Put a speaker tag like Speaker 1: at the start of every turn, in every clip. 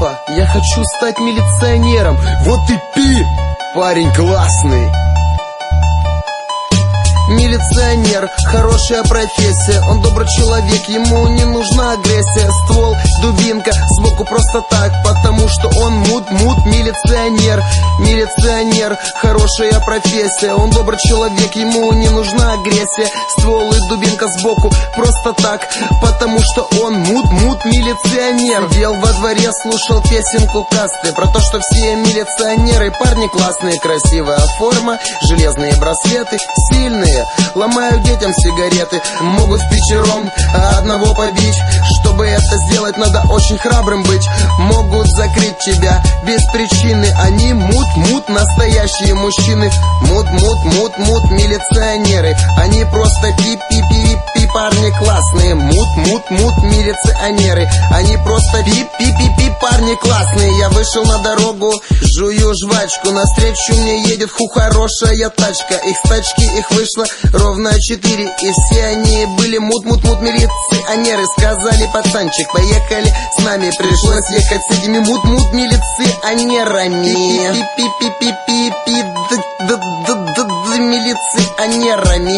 Speaker 1: Папа, я хочу стать милиционером. Вот и пи, парень классный. Милиционер, хорошая профессия. Он добрый человек, ему не нужна агрессия. Ствол, дубинка, сбоку просто так, потому что он мут-мут милиционер. Милиционер, хорошая профессия. Он добрый человек, ему не нужна агрессия. Ствол и дубинка сбоку просто так, потому что он мут-мут милиционер. Сидел во дворе, слушал песенку касты про то, что все милиционеры парни классные. Красивая форма, железные браслеты, сильные. Ломают детям сигареты, могут впятером одного побить. Чтобы это сделать, надо очень храбрым быть. Могут закрыть тебя без причины. Они мут-мут, настоящие мужчины. Мут-мут-мут-мут милиционеры. Они просто пи-пи-пи-пи, парни классные. Мут-мут-мут милиционеры. Они просто пи-пи-пи-пи, парни классные. Я вышел на дорогу, жую жвачку. Навстречу мне едет хорошая тачка. Их с тачки, их вышло ровно 4. И все они были мут-мут-мут милиционеры. Сказали: пацанчик, поехали с нами. Пришлось ехать с этими мут-мут милиционерами. Пи-пи-пи-пи-пи-пи милиционерами.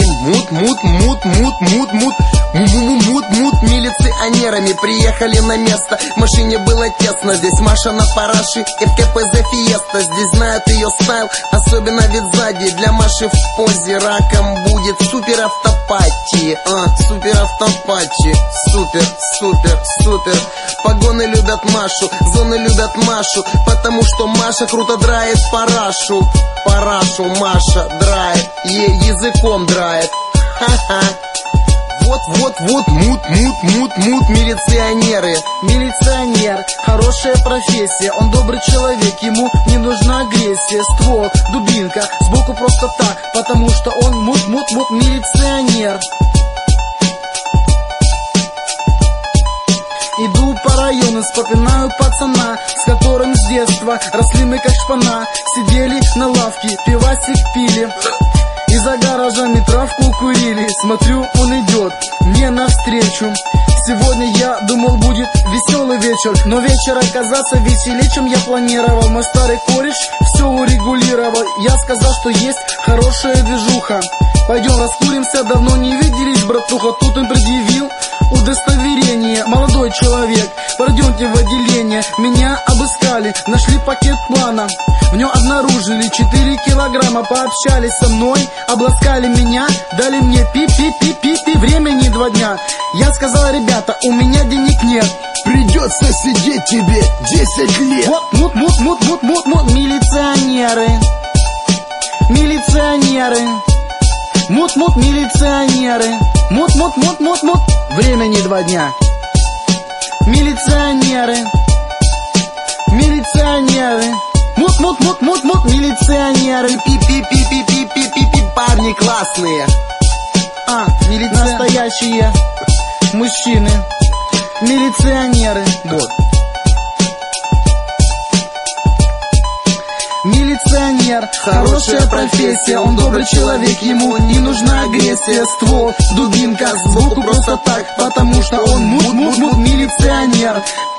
Speaker 1: Мут-мут-мут-мут-мут-мут милиционерами. Приехали на место, в машине было тесно. Здесь Маша на параше и в КПЗ Фиеста. Здесь знают ее стайл, особенно вид сзади. Для Маши в позе раком будет супер автопати. Супер автопати. Супер, супер, супер. Погоны любят Машу, зоны любят Машу, потому что Маша круто драет парашу. Парашу Маша драет, ей языком драет. Ха-ха. Вот, мут милиционеры.
Speaker 2: Милиционер, хорошая профессия. Он добрый человек, ему не нужна агрессия. Ствол, дубинка, сбоку просто так, потому что он мут милиционер. Иду по району, вспоминаю пацана, с которым с детства росли мы как шпана. Сидели на лавке, пивасик пили и за гаражами травку курили. Смотрю, он идет мне навстречу. Сегодня я думал, будет веселый вечер, но вечер оказался веселее, чем я планировал. Мой старый кореш все урегулировал. Я сказал, что есть хорошая движуха. Пойдем раскуримся, давно не виделись, братуха. Тут он предъявил удостоверение. Молодой человек, пройдемте в отделение. Меня обыскали, нашли пакет плана. В нем обнаружили 4 килограмма. Пообщались со мной, обласкали меня, дали мне пи-пи-пи-пи-пи. Времени 2 дня. Я сказал: ребята, у меня денег нет.
Speaker 1: Придется сидеть тебе 10 лет.
Speaker 2: Вот мут милиционеры. Милиционеры. Мут милиционеры. Мут. Времени 2 дня. Милиционеры. Милиционеры. Мут милиционеры.
Speaker 1: Пи-пи-пи-пи-пи-пи-пи, парни классные.
Speaker 2: Настоящие мужчины. Милиционеры.
Speaker 1: Вот.
Speaker 2: Милиционер, хорошая профессия. Он добрый человек, ему не нужна агрессия. Ствол, дубинка, сбоку просто так, потому что он мут милиционер.